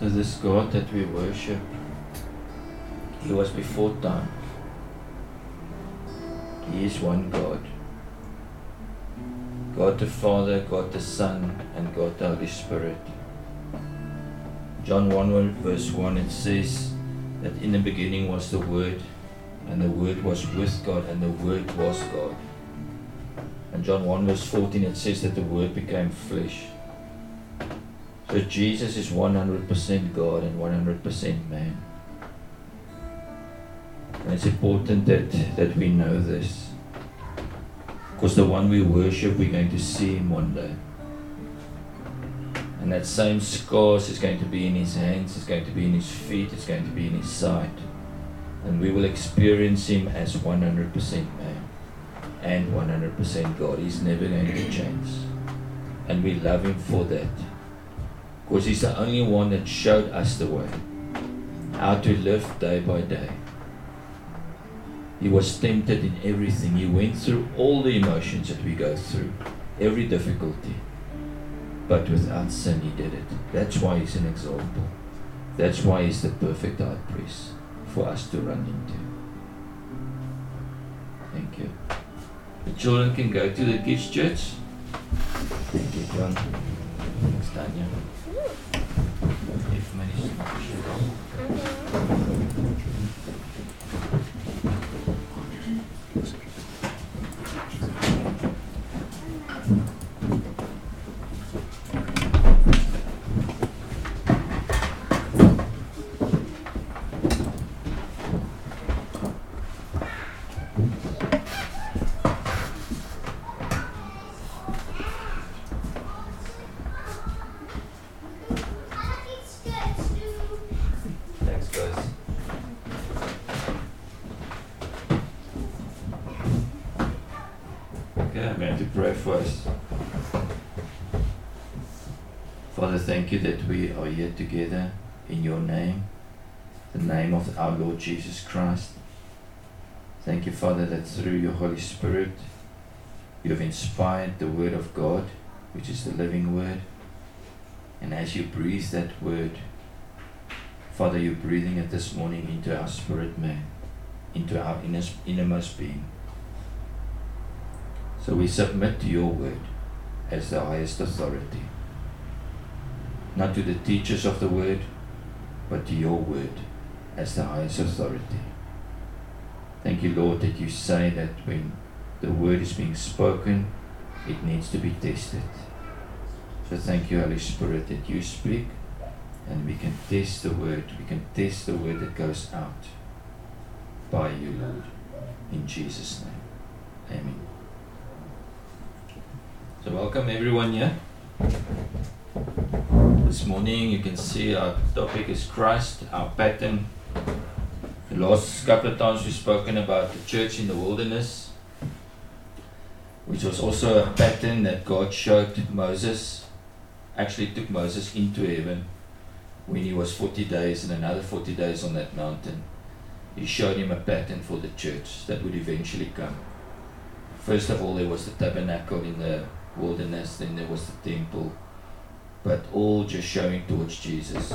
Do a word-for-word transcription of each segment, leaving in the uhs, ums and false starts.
So this God that we worship, He was before time. He is one God. God the Father, God the Son, and God the Holy Spirit. John one verse one, it says that in the beginning was the Word, and the Word was with God, and the Word was God. And John one verse fourteen, it says that the Word became flesh. So Jesus is one hundred percent God and one hundred percent man. And it's important that, that we know this. Because the one we worship, we're going to see Him one day. And that same scars is going to be in His hands, it's going to be in His feet, it's going to be in His side. And we will experience Him as one hundred percent man and one hundred percent God. He's never going to change. And we love Him for that. Because He's the only one that showed us the way, how to live day by day. He was tempted in everything. He went through all the emotions that we go through, every difficulty. But without sin He did it. That's why He's an example. That's why He's the perfect high priest for us to run into. Thank you. The children can go to the kids' church. Thank you, John. Thanks, Tanya. If managed to make sure. Father, thank you that we are here together in your name, the name of our Lord Jesus Christ. Thank you, Father, that through your Holy Spirit you have inspired the Word of God, which is the living Word. And as you breathe that Word, Father, you're breathing it this morning into our spirit man, into our innermost being. So we submit to your Word as the highest authority. Not to the teachers of the Word, but to your Word as the highest authority. Thank you, Lord, that you say that when the Word is being spoken, it needs to be tested. So thank you, Holy Spirit, that you speak and we can test the Word. We can test the Word that goes out by you, Lord. In Jesus' name. Amen. So welcome everyone here. This morning you can see our topic is Christ, our pattern. The last couple of times we've spoken about the church in the wilderness, which was also a pattern that God showed Moses, actually took Moses into heaven when he was forty days and another forty days on that mountain. He showed him a pattern for the church that would eventually come. First of all, there was the tabernacle in the wilderness, then there was the temple, but all just showing towards Jesus.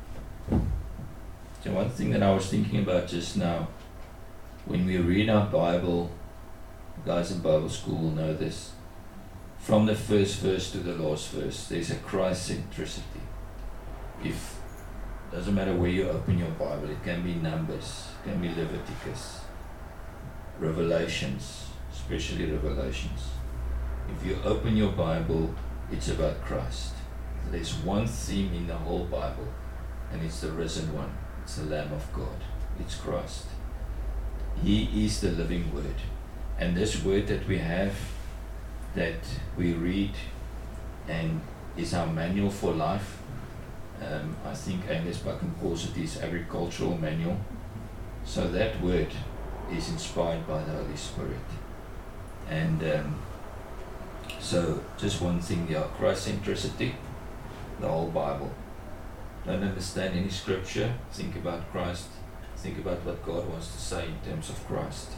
So one thing that I was thinking about just now, when we read our Bible, guys in Bible school will know this, from the first verse to the last verse, there's a Christ centricity. If doesn't matter where you open your Bible, it can be Numbers, it can be Leviticus, Revelations, especially Revelations. If you open your Bible, it's about Christ. There's one theme in the whole Bible, and it's the risen one. It's the Lamb of God. It's Christ. He is the living Word. And this Word that we have, that we read, and is our manual for life. Um, I think Angus Buchan calls it his agricultural manual. So that Word is inspired by the Holy Spirit. And um, so just one thing, yeah, Christ centricity. The whole Bible. Don't understand any scripture, think about Christ, think about what God wants to say in terms of Christ.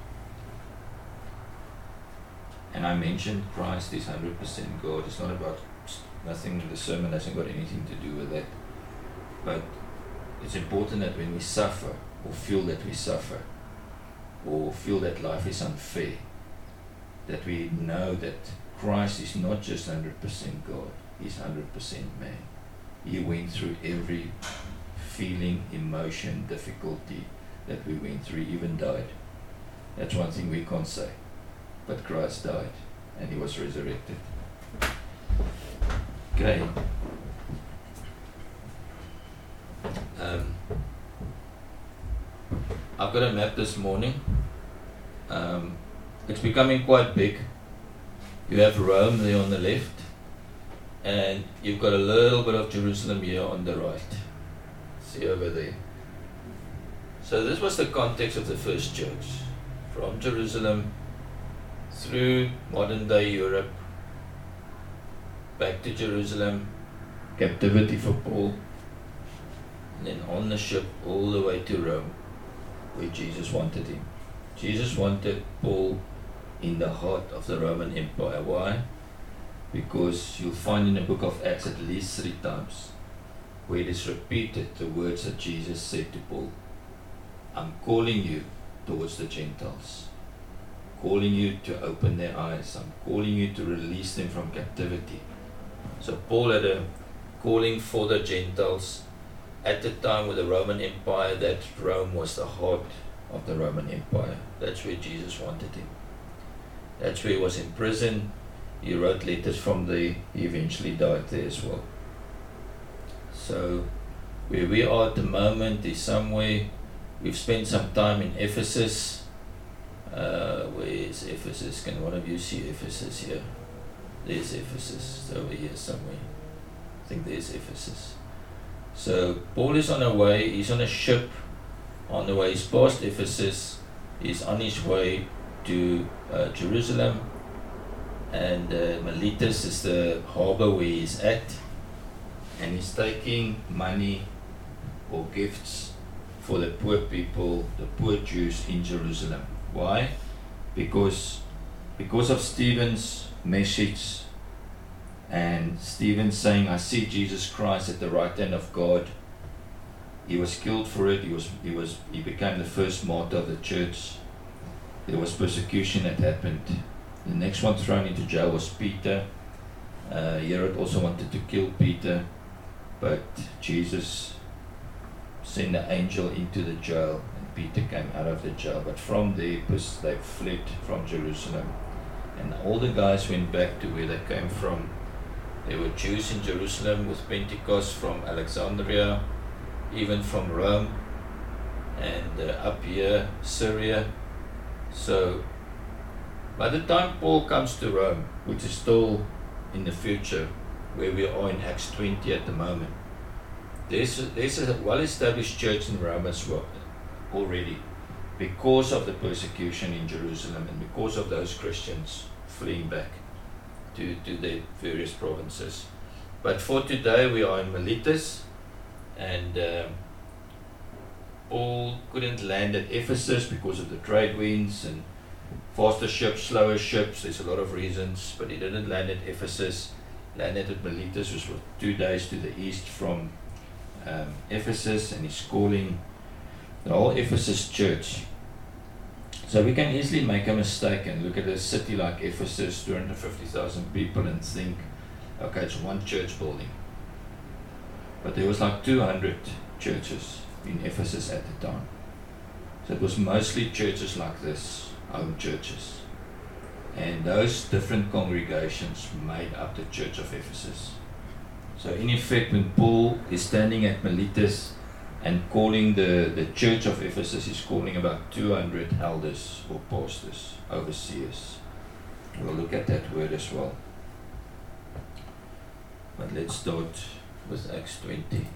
And I mentioned Christ is one hundred percent God. It's not about nothing, the sermon hasn't got anything to do with that. But it's important that when we suffer, or feel that we suffer, or feel that life is unfair, that we know that Christ is not just one hundred percent God, He's one hundred percent man. He went through every feeling, emotion, difficulty that we went through, He even died. That's one thing we can't say. But Christ died, and He was resurrected. Okay. Um, I've got a map this morning. Um, it's becoming quite big. You have Rome there on the left, and you've got a little bit of Jerusalem here on the right. See over there. So this was the context of the first church. From Jerusalem through modern day Europe, back to Jerusalem, captivity for Paul, and then on the ship all the way to Rome, where Jesus wanted him. Jesus wanted Paul in the heart of the Roman Empire. Why? Because you'll find in the book of Acts at least three times where it is repeated the words that Jesus said to Paul. I'm calling you towards the Gentiles. Calling you to open their eyes. I'm calling you to release them from captivity. So Paul had a calling for the Gentiles at the time with the Roman Empire, that Rome was the heart of the Roman Empire. That's where Jesus wanted him. That's where he was in prison. He wrote letters from there. He eventually died there as well. So where we are at the moment is somewhere. We've spent some time in Ephesus. Uh, where is Ephesus? Can one of you see Ephesus here? There's Ephesus. It's over here somewhere. I think there's Ephesus. So Paul is on a way. He's on a ship on the way. He's past Ephesus. He's on his way to uh, Jerusalem. And uh, Miletus is the harbor where he's at. And he's taking money or gifts for the poor people, the poor Jews in Jerusalem. Why? Because because of Stephen's message, and Stephen saying, I see Jesus Christ at the right hand of God. He was killed for it. He was he was he became the first martyr of the church. There was persecution that happened. The next one thrown into jail was Peter. Uh, Herod also wanted to kill Peter, but Jesus sent an angel into the jail, and Peter came out of the jail. But from there, they fled from Jerusalem, and all the guys went back to where they came from. There were Jews in Jerusalem with Pentecost from Alexandria, even from Rome, and uh, up here, Syria. So by the time Paul comes to Rome, which is still in the future, where we are in Acts twenty at the moment, there's a, there's a well-established church in Rome as well already, because of the persecution in Jerusalem and because of those Christians fleeing back to, to their various provinces. But for today we are in Miletus, and uh, Paul couldn't land at Ephesus because of the trade winds and faster ships, slower ships. There's a lot of reasons, but he didn't land at Ephesus. Landed at Miletus, which was two days to the east from um, Ephesus, and he's calling the whole Ephesus church. So we can easily make a mistake and look at a city like Ephesus, two hundred fifty thousand people, and think, okay, it's one church building. But there was like two hundred churches in Ephesus at the time. So it was mostly churches like this, home churches. And those different congregations made up the church of Ephesus. So in effect, when Paul is standing at Miletus and calling the, the church of Ephesus, he's calling about two hundred elders or pastors, overseers. We'll look at that word as well. But let's start with Acts twenty.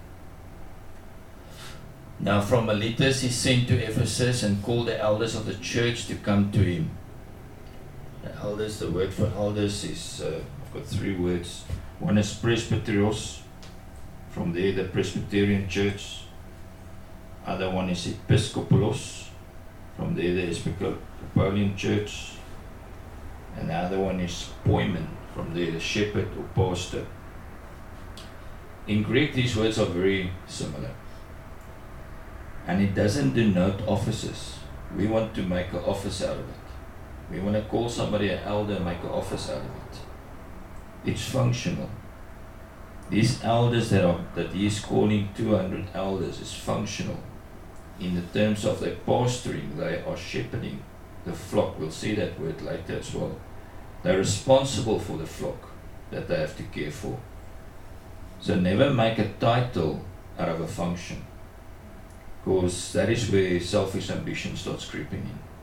Now from Miletus he sent to Ephesus and called the elders of the church to come to him. The elders, the word for elders is, uh, I've got three words. One is presbyteros, from there the Presbyterian church. Other one is episkopolos, from there the Episcopalian church. And the other one is poimen, from there the shepherd or pastor. in Greek these words are very similar. And it doesn't denote offices. We want to make an office out of it. We want to call somebody an elder and make an office out of it. It's functional. These elders that are that he is calling two hundred elders is functional. In the terms of their pastoring, they are shepherding the flock. We'll see that word later as well. They're responsible for the flock that they have to care for. So never make a title out of a function, because that is where selfish ambition starts creeping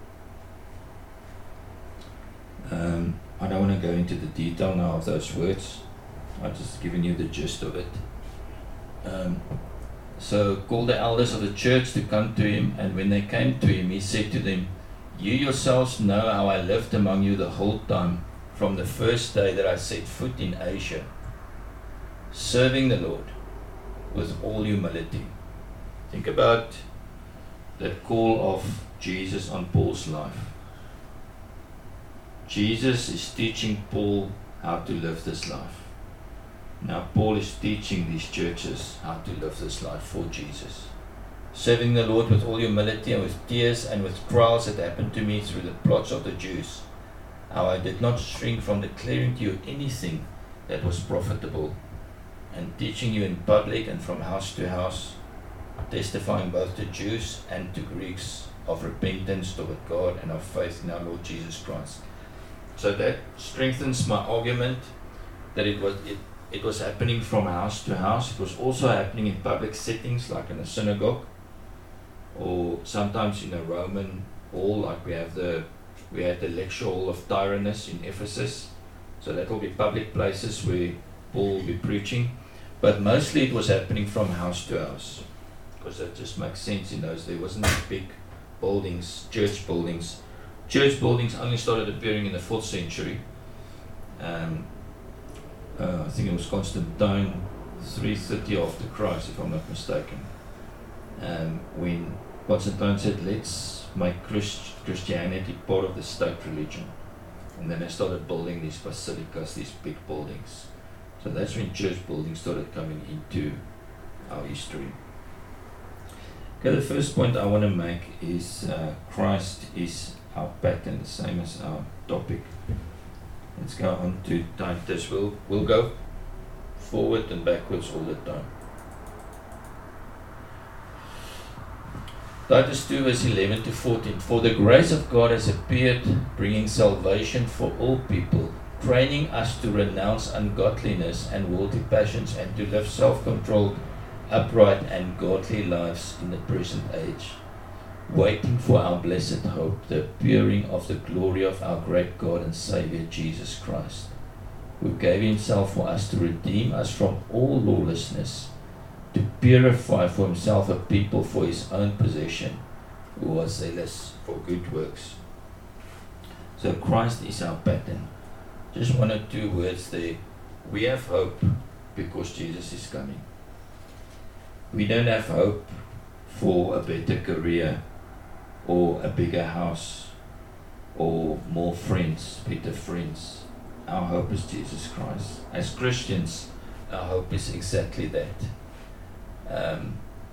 in. Um, I don't want to go into the detail now of those words. I've just given you the gist of it. Um, so call the elders of the church to come to him, and when they came to him, he said to them, "You yourselves know how I lived among you the whole time, from the first day that I set foot in Asia, serving the Lord with all humility." Think about that call of Jesus on Paul's life. Jesus is teaching Paul how to live this life. Now Paul is teaching these churches how to live this life for Jesus. Serving the Lord with all humility and with tears and with trials that happened to me through the plots of the Jews. How I did not shrink from declaring to you anything that was profitable, and teaching you in public and from house to house, testifying both to Jews and to Greeks of repentance toward God and of faith in our Lord Jesus Christ. So that strengthens my argument that it was it, it was happening from house to house. It was also happening in public settings like in a synagogue, or sometimes in a Roman hall, like we have the we had the lecture hall of Tyrannus in Ephesus. So that will be public places where Paul will be preaching. But mostly it was happening from house to house, because that just makes sense in those. There wasn't big buildings, church buildings. Church buildings only started appearing in the fourth century. Um, uh, I think it was Constantine, three thirty after Christ, if I'm not mistaken. Um, when Constantine said, let's make Christ- Christianity part of the state religion. And then they started building these basilicas, these big buildings. So that's when church buildings started coming into our history. Okay, the first point I want to make is uh, Christ is our pattern, the same as our topic. Let's go on to Titus. We'll, we'll go forward and backwards all the time. Titus two verse eleven to fourteen. For the grace of God has appeared, bringing salvation for all people, training us to renounce ungodliness and worldly passions, and to live self-controlled, upright and godly lives in the present age, waiting for our blessed hope, the appearing of the glory of our great God and Saviour Jesus Christ, who gave himself for us to redeem us from all lawlessness, to purify for himself a people for his own possession, who are zealous for good works. So Christ is our pattern. Just one or two words there. We have hope because Jesus is coming. We don't have hope for a better career, or a bigger house, or more friends, better friends. Our hope is Jesus Christ. As Christians, our hope is exactly that. Um,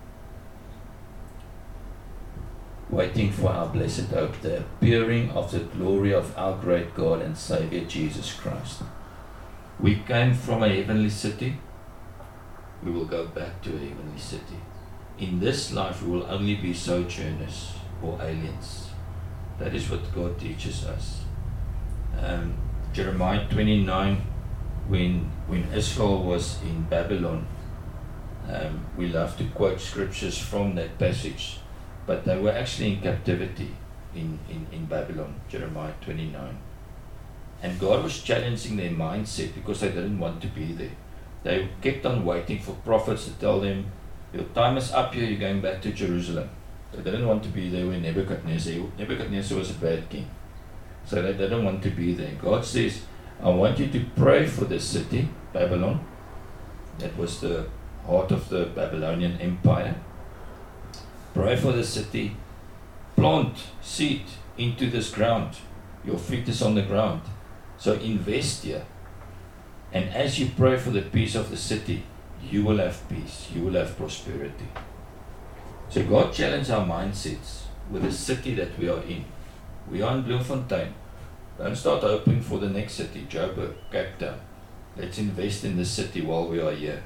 waiting for our blessed hope, the appearing of the glory of our great God and Saviour Jesus Christ. We came from a heavenly city. We will go back to a heavenly city. In this life we will only be sojourners or aliens. That is what God teaches us. Um, Jeremiah twenty-nine, when when Israel was in Babylon, um, we love to quote scriptures from that passage, but they were actually in captivity in, in, in Babylon, Jeremiah twenty-nine. And God was challenging their mindset because they didn't want to be there. They kept on waiting for prophets to tell them, your time is up here, you're going back to Jerusalem. They didn't want to be there when Nebuchadnezzar, Nebuchadnezzar was a bad king. So they didn't want to be there. God says, I want you to pray for this city, Babylon. That was the heart of the Babylonian Empire. Pray for the city. Plant seed into this ground. Your feet is on the ground. So invest here. And as you pray for the peace of the city, you will have peace, you will have prosperity. So God challenged our mindsets with the city that we are in. We are in Bloemfontein. Don't start hoping for the next city, Joburg, Cape Town. Let's invest in the city while we are here.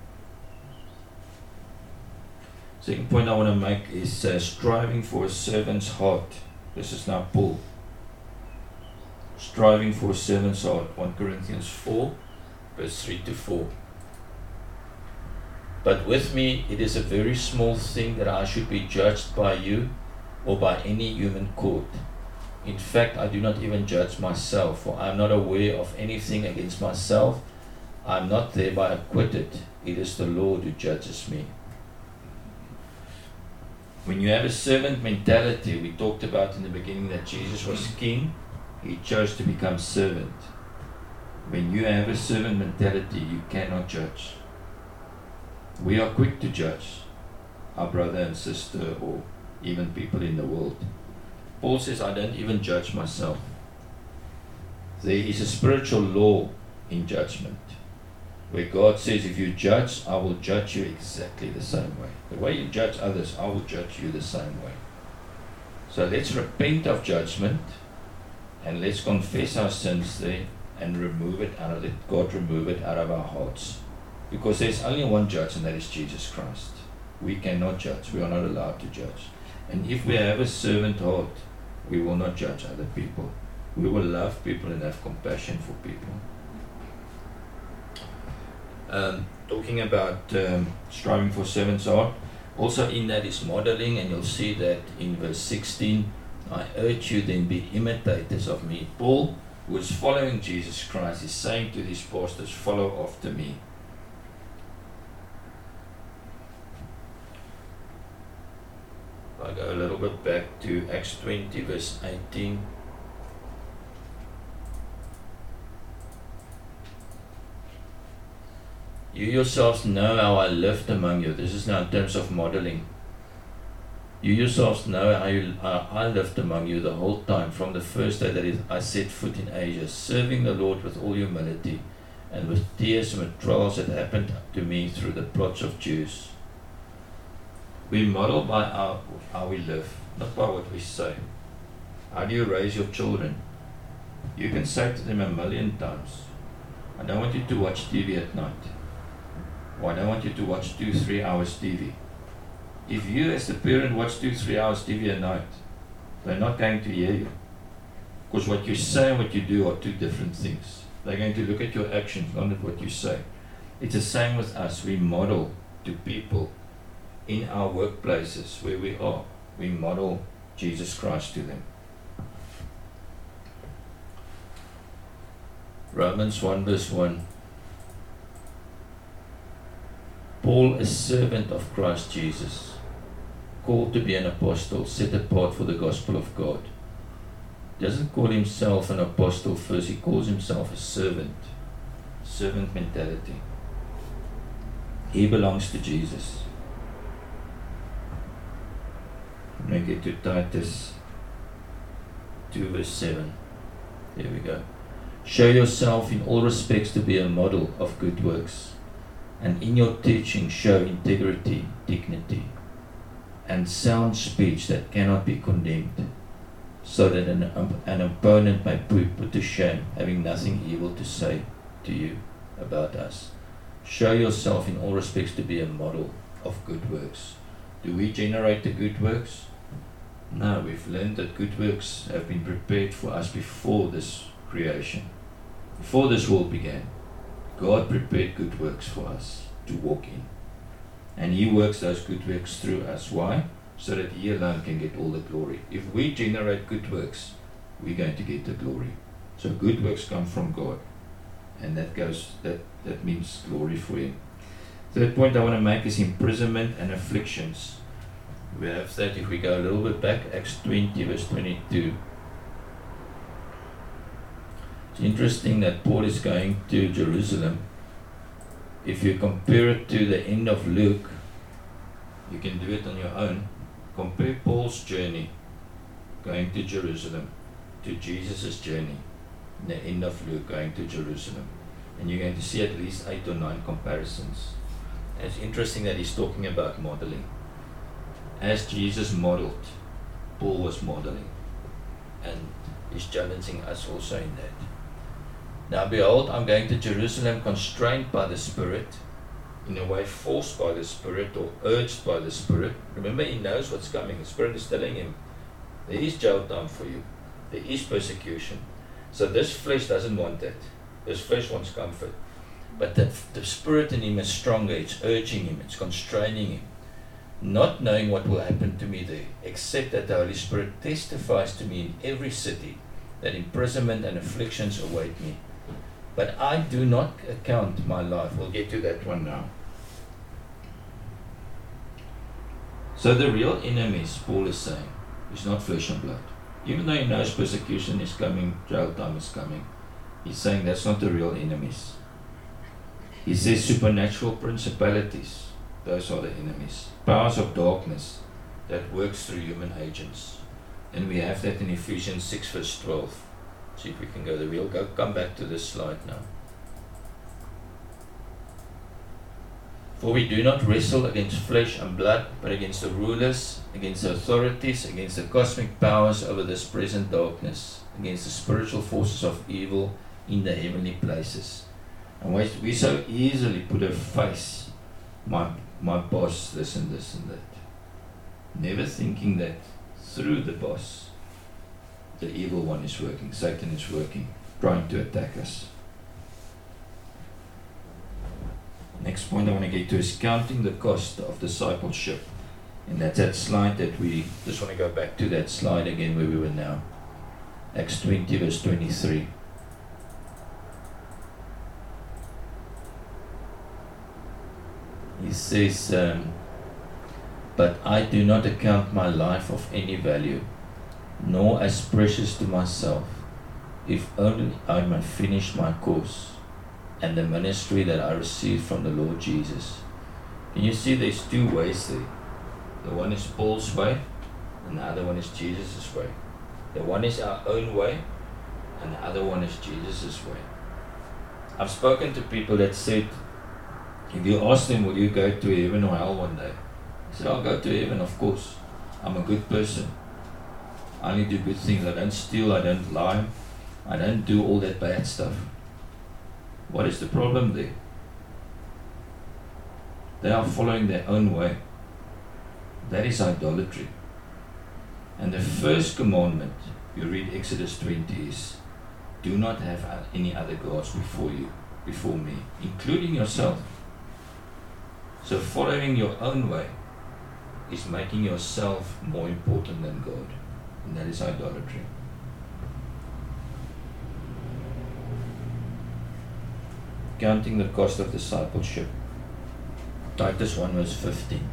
Second point I want to make is uh, striving for a servant's heart. This is now Paul. Striving for a servant's heart. First Corinthians four, verse three to four. But with me it is a very small thing that I should be judged by you or by any human court. In fact, I do not even judge myself, for I am not aware of anything against myself. I am not thereby acquitted. It is the Lord who judges me. When you have a servant mentality, we talked about in the beginning that Jesus was king. He chose to become servant. When you have a servant mentality, you cannot judge. We are quick to judge our brother and sister or even people in the world. Paul says, I don't even judge myself. There is a spiritual law in judgment where God says, if you judge, I will judge you exactly the same way. The way you judge others, I will judge you the same way. So let's repent of judgment and let's confess our sins there and remove it out of it. God remove it out of our hearts. Because there's only one judge, and that is Jesus Christ. We cannot judge. We are not allowed to judge. And if we have a servant heart, we will not judge other people. We will love people and have compassion for people. Um, talking about um, striving for servant's heart, also in that is modeling, and you'll see that in verse sixteen, I urge you then be imitators of me. Paul, who is following Jesus Christ, is saying to these pastors, follow after me. I go a little bit back to Acts twenty, verse eighteen. You yourselves know how I lived among you. This is now in terms of modeling. You yourselves know how, you, how I lived among you the whole time, from the first day that I set foot in Asia, serving the Lord with all humility and with tears and with trials that happened to me through the plots of Jews. We model by our, how we live, not by what we say. How do you raise your children? You can say to them a million times, I don't want you to watch T V at night. Or I don't want you to watch two, three hours T V. If you as the parent watch two, three hours T V at night, they're not going to hear you. Because what you say and what you do are two different things. They're going to look at your actions, not at what you say. It's the same with us. We model to people in our workplaces where we are. We model Jesus Christ to them. Romans one verse one. Paul, a servant of Christ Jesus, called to be an apostle, set apart for the gospel of God. He doesn't call himself an apostle first, he calls himself a servant. Servant mentality. He belongs to Jesus. I'm going to get to Titus two verse seven. There we go. Show yourself in all respects to be a model of good works, and in your teaching show integrity, dignity, and sound speech that cannot be condemned, so that an, an opponent may be put to shame, having nothing evil to say to you about us. Show yourself in all respects to be a model of good works. Do we generate the good works? No, we've learned that good works have been prepared for us before this creation. Before this world began, God prepared good works for us to walk in. And He works those good works through us. Why? So that He alone can get all the glory. If we generate good works, we're going to get the glory. So good works come from God. And that goes that, that means glory for Him. Third point I want to make is imprisonment and afflictions. We have that if we go a little bit back, Acts twenty verse twenty-two. It's interesting that Paul is going to Jerusalem. If you compare it to the end of Luke, you can do it on your own. Compare Paul's journey going to Jerusalem to Jesus' journey in the end of Luke going to Jerusalem. And you're going to see at least eight or nine comparisons. It's interesting that he's talking about modeling. As Jesus modeled, Paul was modeling. And he's challenging us also in that. Now behold, I'm going to Jerusalem constrained by the Spirit, in a way forced by the Spirit or urged by the Spirit. Remember, he knows what's coming. The Spirit is telling him, there is jail time for you. There is persecution. So this flesh doesn't want that. This flesh wants comfort. But the, the Spirit in him is stronger. It's urging him. It's constraining him. Not knowing what will happen to me there, except that the Holy Spirit testifies to me in every city that imprisonment and afflictions await me. But I do not account my life. We'll get to that one now. So the real enemies, Paul is saying, is not flesh and blood. Even though he knows persecution is coming, jail time is coming, he's saying that's not the real enemies. He says supernatural principalities, those are the enemies. Powers of darkness that works through human agents. And we have that in Ephesians six verse twelve. See if we can go there. We'll go, come back to this slide now. For we do not wrestle against flesh and blood, but against the rulers, against the authorities, against the cosmic powers over this present darkness, against the spiritual forces of evil in the heavenly places. And we, we so easily put a face, my, my boss, this and this and that. Never thinking that through the boss, the evil one is working, Satan is working, trying to attack us. Next point I want to get to is counting the cost of discipleship. And that's that slide that we, just want to go back to that slide again where we were now. Acts twenty verse twenty-three. He says, um, but I do not account my life of any value, nor as precious to myself, if only I may finish my course and the ministry that I received from the Lord Jesus. Can you see there's two ways there? The one is Paul's way, and the other one is Jesus' way. The one is our own way, and the other one is Jesus' way. I've spoken to people that said, if you ask them, will you go to heaven or hell one day? I said, I'll go to heaven, of course. I'm a good person. I only do good things. I don't steal, I don't lie, I don't do all that bad stuff. What is the problem there? They are following their own way. That is idolatry. And the first commandment, you read Exodus twenty, is do not have any other gods before you, before me, including yourself. So following your own way is making yourself more important than God. And that is idolatry. Counting the cost of discipleship. Titus one verse fifteen.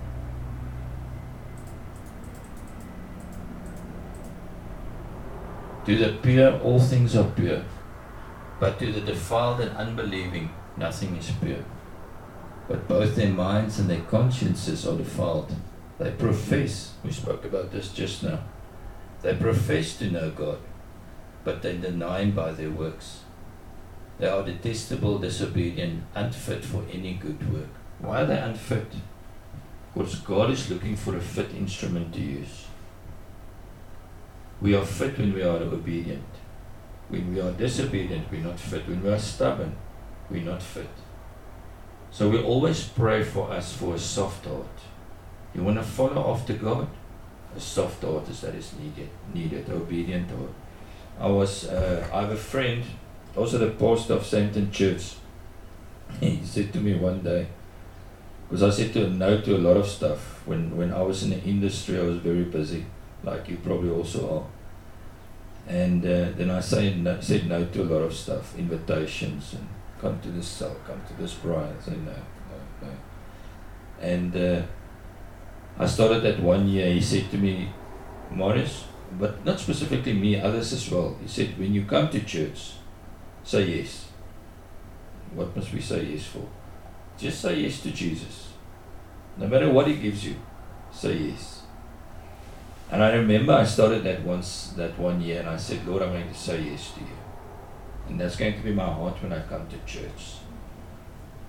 To the pure all things are pure, but to the defiled and unbelieving nothing is pure. But both their minds and their consciences are defiled. They profess, we spoke about this just now, they profess to know God, but they deny Him by their works. They are detestable, disobedient, unfit for any good work. Why are they unfit? Because God is looking for a fit instrument to use. We are fit when we are obedient. When we are disobedient, we're not fit. When we are stubborn, we're not fit. So we always pray for us for a soft heart. You want to follow after God? A soft heart is that is needed, needed, obedient heart. I was, uh, I have a friend, also the pastor of Sampton Church. He said to me one day, because I said to no to a lot of stuff. When when I was in the industry, I was very busy, like you probably also are. And uh, then I say no, said no to a lot of stuff, invitations, and come to this cell, come to this bride. I say no, no, no. And uh, I started that one year. He said to me, Morris, but not specifically me, others as well. He said, when you come to church, say yes. What must we say yes for? Just say yes to Jesus. No matter what He gives you, say yes. And I remember I started that once, that one year, and I said, Lord, I'm going to say yes to you. And that's going to be my heart when I come to church.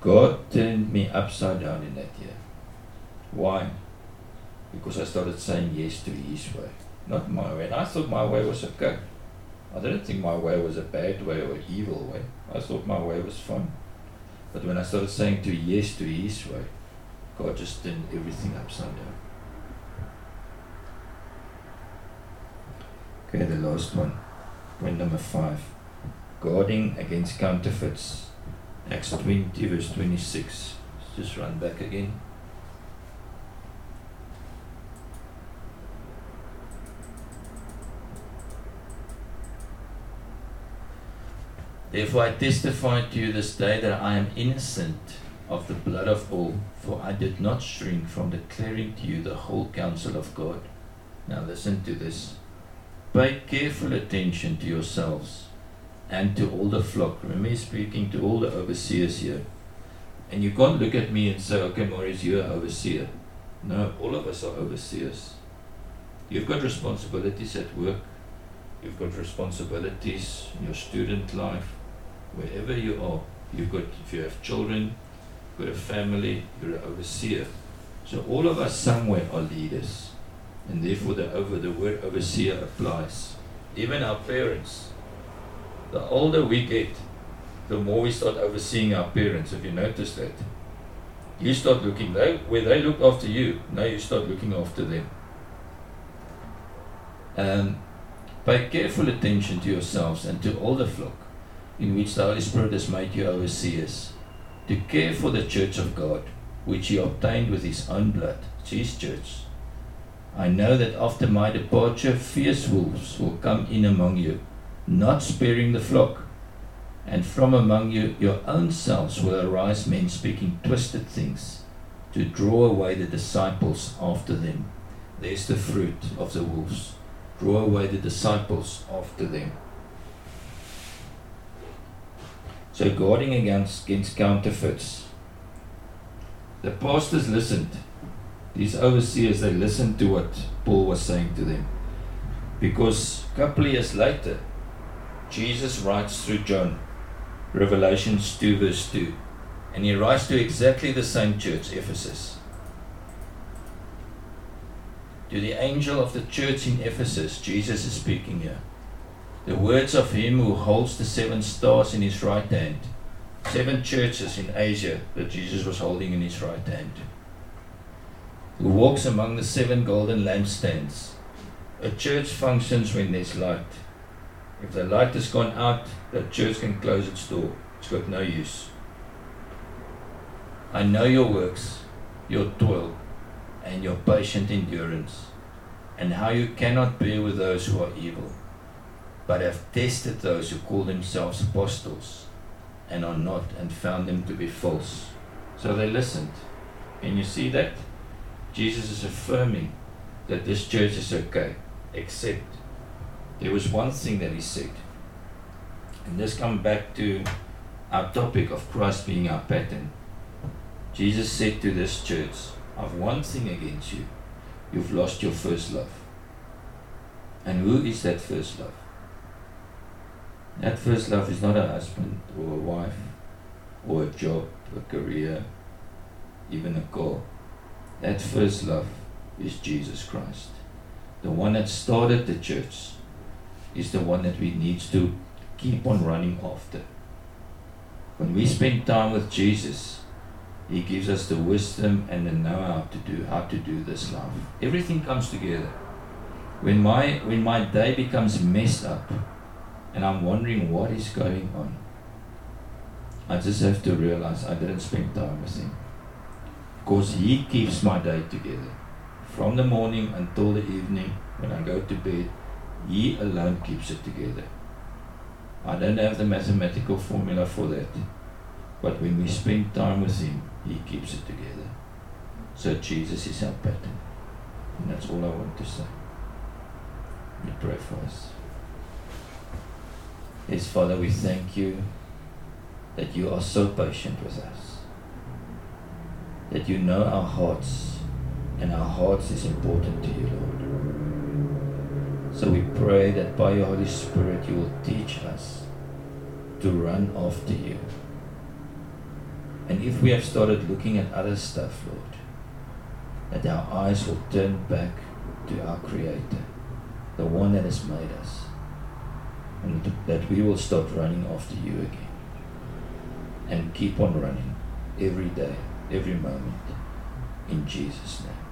God turned me upside down in that year. Why? Because I started saying yes to His way, not my way. And I thought my way was okay. I didn't think my way was a bad way or evil way. I thought my way was fun. But when I started saying to yes to His way, God just turned everything upside down. Okay, the last one. Point number five. Guarding against counterfeits. Acts twenty verse twenty-six. Let's just run back again. Therefore I testify to you this day that I am innocent of the blood of all, for I did not shrink from declaring to you the whole counsel of God. Now listen to this. Pay careful attention to yourselves and to all the flock. Remember, he's speaking to all the overseers here. And you can't look at me and say, okay, Maurice, you're an overseer. No, all of us are overseers. You've got responsibilities at work. You've got responsibilities in your student life. Wherever you are, you've got, if you have children, you've got a family, you're an overseer. So all of us somewhere are leaders. And therefore the over the word overseer applies. Even our parents. The older we get, the more we start overseeing our parents. Have you noticed that? You start looking, they, where they look after you, now you start looking after them. Um, pay careful attention to yourselves and to all the flock, in which the Holy Spirit has made you overseers, to care for the church of God, which He obtained with His own blood. It's His church. I know that after my departure, fierce wolves will come in among you, not sparing the flock. And from among you, your own selves will arise men speaking twisted things, to draw away the disciples after them. There's the fruit of the wolves. Draw away the disciples after them. So guarding against, against counterfeits. The pastors listened. These overseers, they listened to what Paul was saying to them. Because a couple of years later, Jesus writes through John, Revelations two verse two. And he writes to exactly the same church, Ephesus. To the angel of the church in Ephesus, Jesus is speaking here. The words of him who holds the seven stars in his right hand. Seven churches in Asia that Jesus was holding in his right hand. Who walks among the seven golden lampstands. A church functions when there's light. If the light has gone out, the church can close its door. It's got no use. I know your works, your toil, and your patient endurance, and how you cannot bear with those who are evil, but have tested those who call themselves apostles, and are not, and found them to be false. So they listened. Can you see that? Jesus is affirming that this church is okay, except there was one thing that he said. And this comes back to our topic of Christ being our pattern. Jesus said to this church, I've one thing against you. You've lost your first love. And who is that first love? That first love is not a husband or a wife or a job, a career, even a car. That first love is Jesus Christ. The one that started the church is the one that we need to keep on running after. When we spend time with Jesus, He gives us the wisdom and the know-how to do how to do this love. Everything comes together. When my when my day becomes messed up and I'm wondering what is going on, I just have to realize I didn't spend time with Him. Because He keeps my day together. From the morning until the evening, when I go to bed, He alone keeps it together. I don't have the mathematical formula for that. But when we spend time with Him, He keeps it together. So Jesus is our pattern. And that's all I want to say. Let me pray for us. Yes, Father, we thank You that You are so patient with us. That You know our hearts, and our hearts is important to You, Lord. So we pray that by Your Holy Spirit You will teach us to run after You And if we have started looking at other stuff, Lord, that our eyes will turn back to our Creator, the one that has made us, and that we will start running after you again and keep on running every day, every moment, in Jesus' name.